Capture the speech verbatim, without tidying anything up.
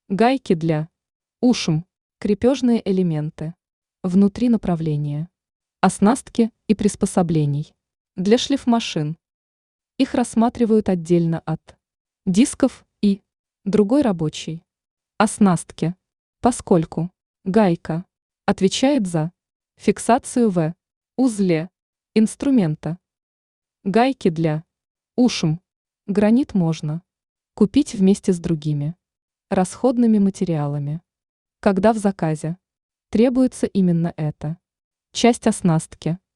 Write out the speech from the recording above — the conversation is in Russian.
Гайки для ушем, крепежные элементы, внутри направления, оснастки и приспособлений для шлифмашин. Их рассматривают отдельно от дисков и другой рабочей оснастки, поскольку гайка отвечает за фиксацию в узле инструмента. Гайки для ушем гранит можно купить вместе с другими расходными материалами, когда в заказе требуется именно эта часть оснастки.